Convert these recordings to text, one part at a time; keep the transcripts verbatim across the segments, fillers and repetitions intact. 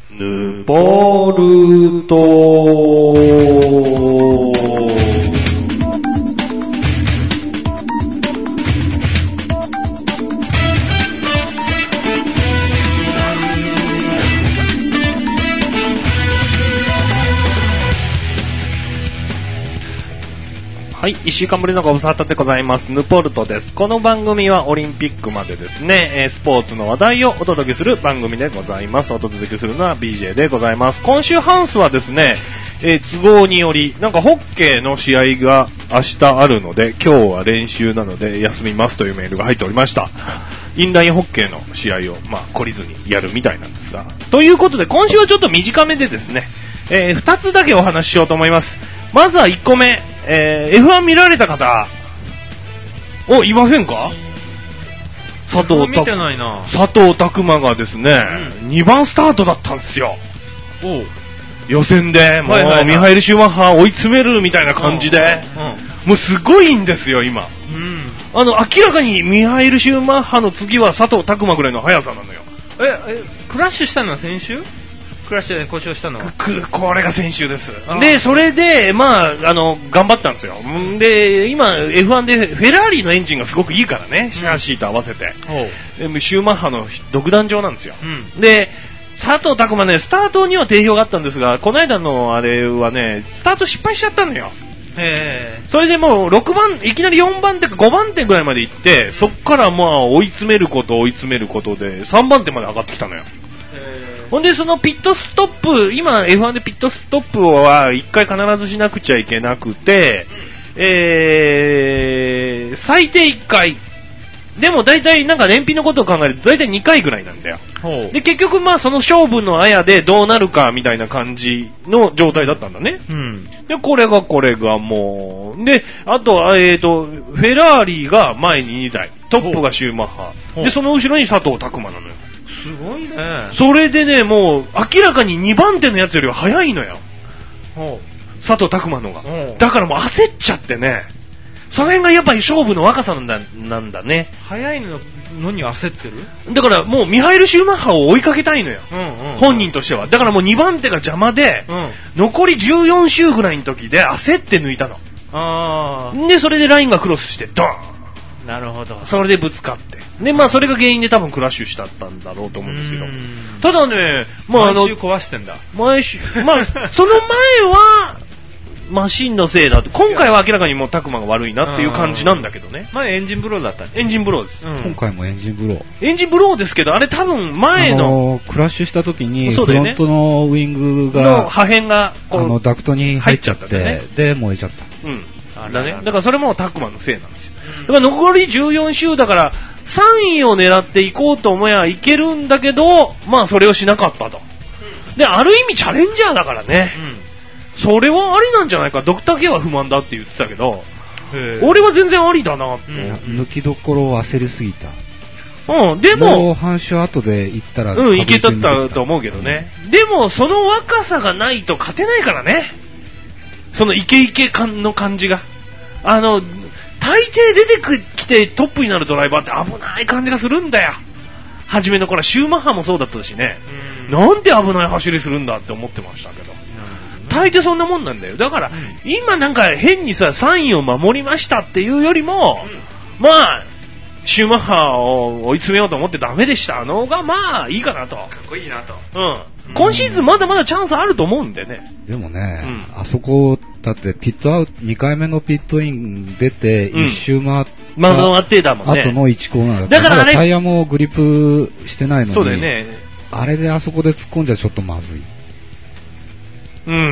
ヌポルトはい、いっしゅうかんぶりのご無沙汰でございます。ヌポルトです。この番組はオリンピックまでですね、スポーツの話題をお届けする番組でございます。お届けするのは ビージェー でございます。今週ハウスはですね、えー、都合により、なんかホッケーの試合が明日あるので、今日は練習なので休みますというメールが入っておりました。インラインホッケーの試合を、まあ、懲りずにやるみたいなんですが。ということで、今週はちょっと短めでですね、えー、ふたつだけお話ししようと思います。まずはいっこめ、えー、エフワン 見られた方、お、いませんか？佐藤見てないな。 佐藤拓磨がですね、うん、にばんスタートだったんですよ。 おう予選で、もう、はいはいはい、ミハエル・シューマッハ追い詰めるみたいな感じで、うんうん、もうすごいんですよ、今。うん、あの、明らかにミハエル・シューマッハの次は佐藤拓磨ぐらいの速さなのよ。 え、え、クラッシュしたのは先週？クラッシュで故障したのはこれが先週です。で、それで、まあ、あの、頑張ったんですよ。で、今、エフワン でフェラーリのエンジンがすごくいいからね、シャーシーと合わせて。うん、シューマッハの独壇場なんですよ。うん、で、佐藤拓磨ね、スタートには定評があったんですが、この間のあれはね、スタート失敗しちゃったのよ。へそれでもうろくばん、いきなりよんばん手かごばん手ぐらいまで行って、そっからまあ追い詰めること追い詰めることでさんばん手まで上がってきたのよ。ほんでそのピットストップ、今 エフワン でピットストップはいっかい必ずしなくちゃいけなくて、えー、最低いっかい。でも大体なんか燃費のことを考えると大体にかいぐらいなんだよ。で結局まあその勝負のあやでどうなるかみたいな感じの状態だったんだね。うん、でこれがこれがもうであとえっとフェラーリが前ににだい、トップがシューマッハでその後ろに佐藤拓磨なのよ。 すごいね。 それでねもう明らかににばん手のやつよりは早いのよ。佐藤拓磨のが。だからもう焦っちゃってね。その辺がやっぱり勝負の若さなんだ、なんだね。 早いののに焦ってる？ だからもうミハエル・シューマッハを追いかけたいのよ。うんうんうん、本人としては。だからもうにばん手が邪魔で、うん、残りじゅうよん周ぐらいの時で焦って抜いたの。あで、それでラインがクロスしてドーン。 なるほど。 それでぶつかって。で、まあそれが原因で多分クラッシュしたったんだろうと思うんですけど。ただね、まああの。 毎週壊してんだ。 毎週、まあ、その前は、マシンのせいだと。今回は明らかにもうタクマが悪いなっていう感じなんだけどね。 前エンジンブローだったね。 エンジンブローです、 うん。今回もエンジンブロー。 エンジンブローですけど、あれ多分前の。あのー、クラッシュした時に、フロントのウィングが、 の破片がこう、あの、ダクトに入っちゃって、ね、で、燃えちゃった。 うん。だね。だからそれもタクマのせいなんですよ。だから残りじゅうよん周だから、さんいを狙っていこうと思えばいけるんだけど、まあそれをしなかったと。で、ある意味チャレンジャーだからね。うんそれはありなんじゃないか。ドクター K は不満だって言ってたけど、俺は全然ありだなって、うん。 抜きどころを焦りすぎた。 うん、でも、 もう半周後で行ったら、 うん、いけたと思うけどね。うん、でも、その若さがないと勝てないからね。そのイケイケ感の感じが。あの、大抵出てきてトップになるドライバーって危ない感じがするんだよ。初めの頃、シューマッハもそうだったしね。うん、なんで危ない走りするんだって思ってましたけど。大抵そんなもんなんだよ。だから、うん、今なんか変にさ、さんいを守りましたっていうよりも、うん、まあ、シューマッハを追い詰めようと思ってダメでしたのが、まあ、いいかなと。かっこいいなと。 うん。今シーズンまだまだチャンスあると思うんでね。 でもね、うん、あそこ、だってピットアウト、にかいめのピットイン出て、一周回った、 うん、回ってだもんね。 後のいちコーナーだから、タイヤもグリップしてないのに、 そうだよね。 あれであそこで突っ込んじゃちょっとまずい。 うん。うん。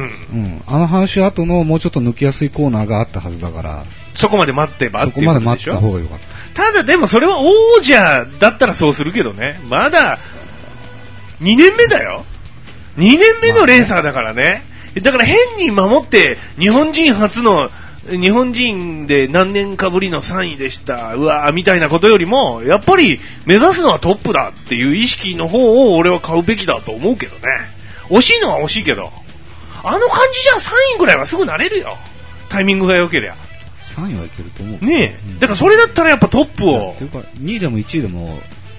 あの半周後のもうちょっと抜きやすいコーナーがあったはずだから。 そこまで待ってばっていうことでしょ。 そこまで待った方がよかった。 ただでもそれは王者だったらそうするけどね。まだ、にねんめだよ。にねんめのレーサーだからね。だから変に守って、日本人初の、日本人で何年かぶりのさんいでした。うわーみたいなことよりも、やっぱり目指すのはトップだっていう意識の方を俺は買うべきだと思うけどね。惜しいのは惜しいけど。あの感じじゃさんいぐらいはすぐなれるよ。タイミングが良ければ。 さんいはいけると思う。 ねえ、うん。だからそれだったらやっぱトップを。 というか、にいでもいちいでも、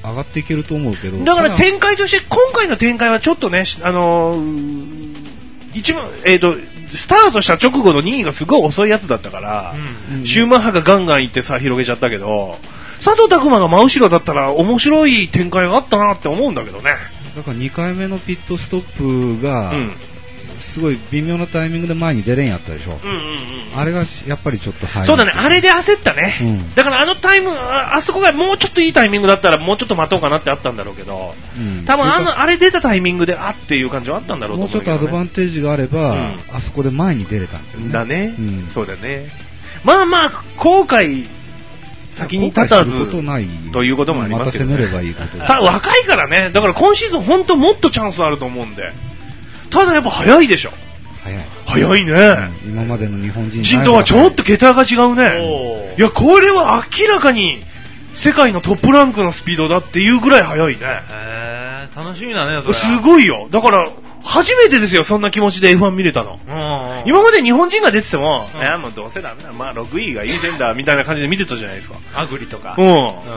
上がっていけると思うけど。 だから展開として、今回の展開はちょっとね、あのー、一番、えっと、スタートした直後のにいがすごい遅いやつだったから、うん、シューマッハがガンガン行ってさ、広げちゃったけど、佐藤拓磨が真後ろだったら面白い展開があったなって思うんだけどね。 だからにかいめのピットストップが、うん、すごい微妙なタイミングで前に出れんやったでしょ。うんうんうん、あれがやっぱりちょっと早い。 そうだね、あれで焦ったね。うん、だからあのタイムあ、あそこがもうちょっといいタイミングだったらもうちょっと待とうかなってあったんだろうけど、うん、多分あのあれ出たタイミングであっていう感じはあったんだろうと思うけど、ね、 もうちょっとアドバンテージがあれば、うん、あそこで前に出れたんだよね。 だね、うん、そうだね。まあまあ後悔先に立たずということもありますよね。 また攻めればいいこと。 ただ若いからね、だから今シーズン本当もっとチャンスあると思うんで、ただやっぱ早いでしょ。 早い。 早いね、 うん。今までの日本人人とはちょっと桁が違うね。いや、これは明らかに世界のトップランクのスピードだっていうぐらい早いね。 へー、楽しみだね、それ。 すごいよ。だから、初めてですよ、そんな気持ちで エフワン 見れたの。うん、今まで日本人が出てても、いや、もうどうせダメだ、まあろくいがいいぜんだ、みたいな感じで見てたじゃないですか。 アグリとか。 うん。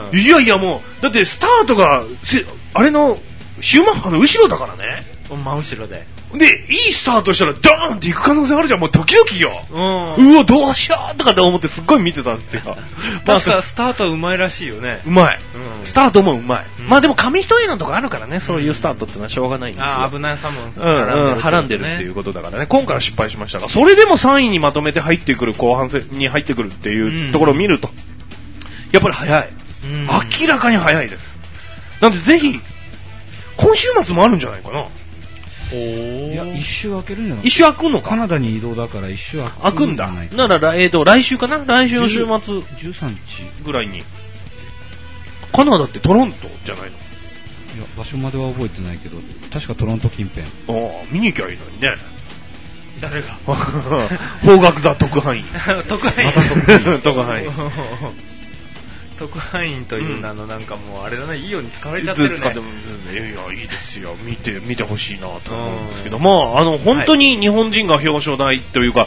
うん、いやいやもう、だってスタートが、あれの、シューマッハの後ろだからね。 真後ろで。 で、いいスタートしたらダーンって行く可能性あるじゃん。もうドキドキよ。うん。うわ、どうしようとかって思ってすっごい見てたっていうか。 まあ、スタートはうまいらしいよね。 うまい。うん、スタートもうまい。うん、まあでも紙一重のとこあるからね、そういうスタートってのはしょうがないんですよ。 ああ、危ないさも。 うん、うん、はらんでるっていうことだからね。今回は失敗しましたが、それでもさんいにまとめて入ってくる、後半戦に入ってくるっていうところを見ると、やっぱり早い。うん、明らかに早いです。なんでぜひ、今週末もあるんじゃないかな。 おいや、一周開けるんじゃない？ 一周開くのか。 カナダに移動だから一周開く。 開くんだ。なら、えーと、来週かな？来週の週末。 じゅうさんにちぐらいに。カナダってトロントじゃないの？いや、場所までは覚えてないけど、確かトロント近辺。 ああ、見に行きゃいいのにね。誰が方角だ、特派員。 特派員。 また特派員。特派員。 特派員という名のなんかもうあれだね、いいように使われちゃってるね。いつ使ってもね、 いやいや、いいですよ。見て、見てほしいなと思うんですけども、あの、本当に日本人が表彰台というか、はい、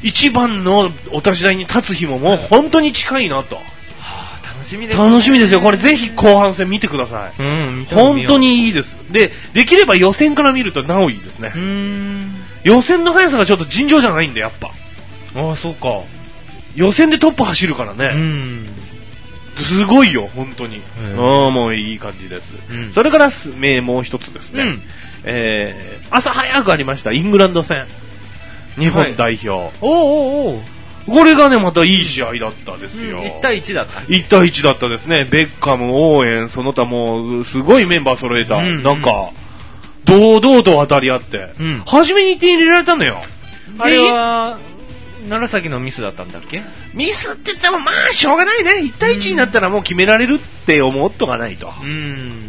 一番のお立ち台に立つ日ももう本当に近いなと。はあ、楽しみですね。 楽しみですよ。これぜひ後半戦見てください。うん、見た本当にいいです。で、できれば予選から見るとなおいいですね。うーん。予選の速さがちょっと尋常じゃないんで、やっぱ。 ああ、そうか。 予選でトップ走るからね。うん。すごいよ、本当に。ああ、もういい感じです。うん、それから、名もう一つですね。うん、えー、朝早くありました、イングランド戦。日本代表。はい、おおおこれがね、またいい試合だったですよ。うん、 いちたいいちだった。 いちたいいちだったですね。ベッカム、オーエン、その他もう、すごいメンバー揃えた。うんうん、なんか、堂々と当たり合って。うん、初めにいって入れられたのよ。 あれは、楢崎のミスだったんだっけ？ ミスって言ってもまあしょうがないね。いちたいいちになったらもう決められるって思っとかないと。うん。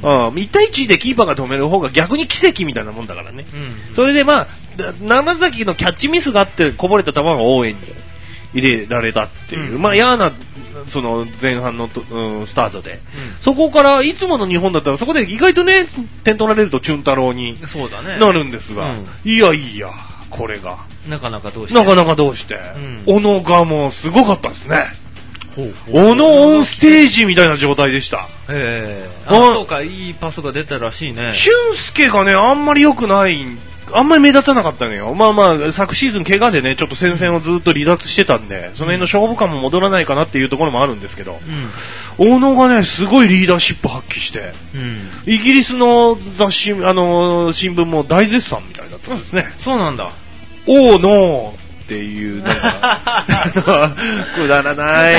うん。いちたいいちでキーパーが止める方が逆に奇跡みたいなもんだからね。うん。それでまあ、楢崎のキャッチミスがあってこぼれた球が応援に入れられたっていう。うん、まあ嫌な、その前半の、うん、スタートで、うん。そこからいつもの日本だったらそこで意外とね、点取られるとチュン太郎になるんですが。うん、いやいや。これがなかなかどうしてなかなかどうして、うん、小野がもうすごかったですね。ほうほう小野オンステージみたいな状態でした。 へえ。あ、そうか、いいパスが出たらしいね。 俊介がね、あんまり良くない、あんまり目立たなかったのよ。まあまあ、昨シーズン怪我でね、ちょっと戦線をずっと離脱してたんで、その辺の勝負感も戻らないかなっていうところもあるんですけど、うん、小野がね、すごいリーダーシップ発揮して、うん、イギリスの雑誌、あのー、新聞も大絶賛みたいだったんですね。 そうなんだ。 おーのーっていう、なんか、くだらない、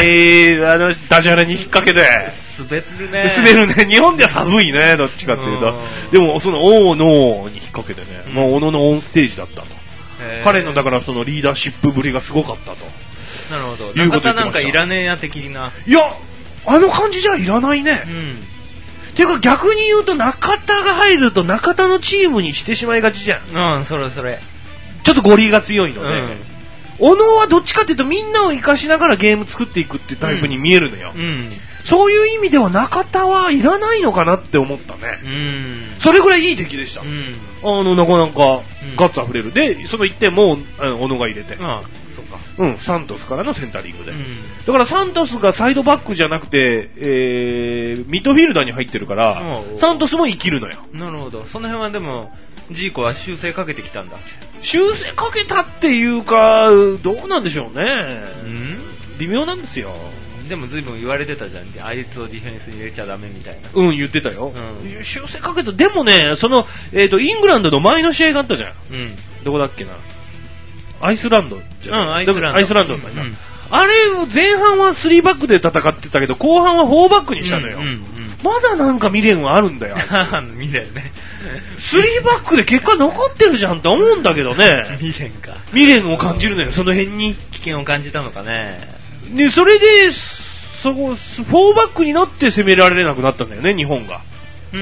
あの、ダジャレに引っ掛けて、 滑るね。 滑るね。日本では寒いね、どっちかっていうと。でも、その、おーのーに引っ掛けてね、うん、もう、小野のオンステージだったと。彼の、だから、その、リーダーシップぶりがすごかったと。 なるほど。いうことなんかいらねえや的な。 いや、あの感じじゃいらないね。うん。ていうか逆に言うと中田が入ると中田のチームにしてしまいがちじゃん。 うん、それそれ。 ちょっとゴリが強いので、うん、小野はどっちかっていうとみんなを生かしながらゲーム作っていくっていうタイプに見えるのよ。うんうん、そういう意味では中田はいらないのかなって思ったね。うん、それぐらいいい出来でした。うん、あのなかなかガッツあふれる。で、そのいってんも小野が入れて。うん、そうか。 うん、サントスからのセンタリングで。うん、だからサントスがサイドバックじゃなくて、えー、ミッドフィルダーに入ってるから、サントスも生きるのよ。 なるほど。その辺はでも、ジーコは修正かけてきたんだ。 修正かけたっていうか、どうなんでしょうね。うん、微妙なんですよ。 でも随分言われてたじゃん。あいつをディフェンスに入れちゃダメみたいな。 うん、言ってたよ。うん、修正かけた。でもね、その、えっと、イングランドの前の試合があったじゃん。うん。どこだっけな。アイスランドじゃん。うん、アイスランド。アイスランドだな。うん、あれ、前半はスリーバックで戦ってたけど、後半はフォーバックにしたのよ。うんうんうん、まだなんか未練はあるんだよ。 未練ね。 スリーバックで結果残ってるじゃんって思うんだけどね。 未練か。 未練を感じるのよ、その辺に。 危険を感じたのかね。 で、それで、そこ、フォーバックになって攻められなくなったんだよね、日本が。 うん、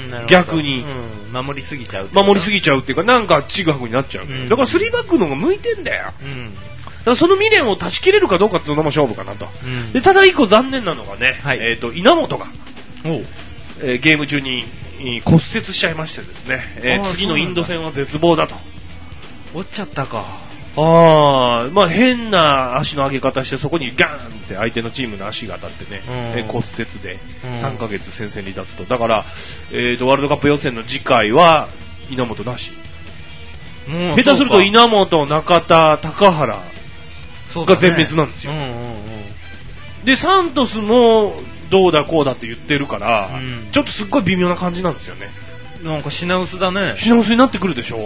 なるほど。 逆に、 うん。守りすぎちゃう。 守りすぎちゃうっていうか、なんかちぐはぐになっちゃう、うん。だからスリーバックの方が向いてんだよ。うん。だからその未練を断ち切れるかどうかっていうのも勝負かなと。うん、で、ただ一個残念なのがね、はい、えっ、ー、と、稲本が、えー、ゲーム中に骨折しちゃいましてですね、えー、次のインド戦は絶望だと。 折っちゃったか。 ああ、まあ変な足の上げ方してそこにガーンって相手のチームの足が当たってね、うん、え骨折でさんかげつ戦線離脱と。だから、えーと、ワールドカップ予選の次回は稲本なし。下手すると稲本、中田、高原が全滅なんですよ。ねうんうんうん、で、サントスもどうだこうだって言ってるから、うん、ちょっとすっごい微妙な感じなんですよね。 なんか品薄だね。 品薄になってくるでしょ、うん、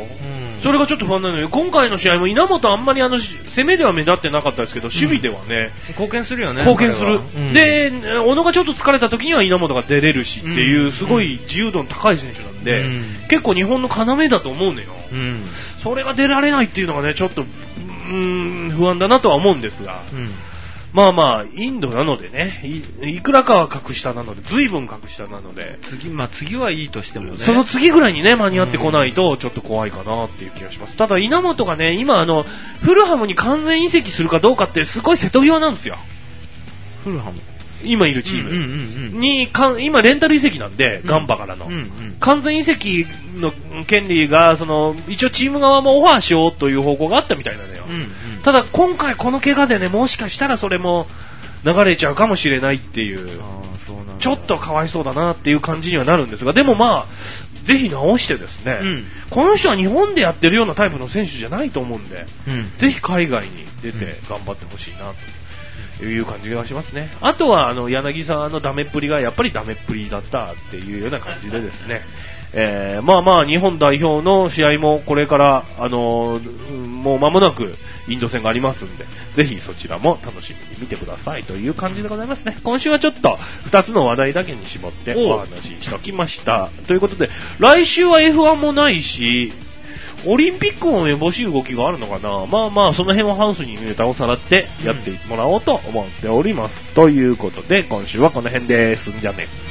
それがちょっと不安なのよ。今回の試合も稲本あんまりあの攻めでは目立ってなかったですけど、守備ではね、 うん、貢献するよね。 貢献する、うん、で小野がちょっと疲れた時には稲本が出れるしっていう、うん、すごい自由度の高い選手なんで、うん、結構日本の要だと思うのよ、うん、それが出られないっていうのがねちょっとうーん不安だなとは思うんですが、うんまあまあ、インドなのでね、い, いくらかは格下なので、随分格下なので、 次、まあ次はいいとしてもね。 その次ぐらいにね、間に合ってこないと、ちょっと怖いかなっていう気がします。ただ、稲本がね、今あの、フルハムに完全移籍するかどうかって、すごい瀬戸際なんですよ。 フルハム今いるチームに、か今レンタル移籍なんで、ガンバからの、うんうんうん、完全移籍の権利がその一応チーム側もオファーしようという方向があったみたいなのよ、うんうん、ただ今回この怪我でねもしかしたらそれも流れちゃうかもしれないっていう、あそうなんだちょっとかわいそうだなっていう感じにはなるんですが、でもまあぜひ直してですね、うん、この人は日本でやってるようなタイプの選手じゃないと思うんで、うん、ぜひ海外に出て頑張ってほしいなという感じがしますね。あとはあの柳沢のダメっぷりがやっぱりダメっぷりだったっていうような感じでですね、えー、まあまあ日本代表の試合もこれからあのー、もう間もなくインド戦がありますんで、ぜひそちらも楽しみに見てくださいという感じでございますね。今週はちょっとふたつの話題だけに絞ってお話ししておきましたということで、来週は エフワン もないしオリンピックもめぼしい動きがあるのかな。まあまあその辺はハウスにネタをさらってやってもらおうと思っております、うん、ということで今週はこの辺ですんじゃね。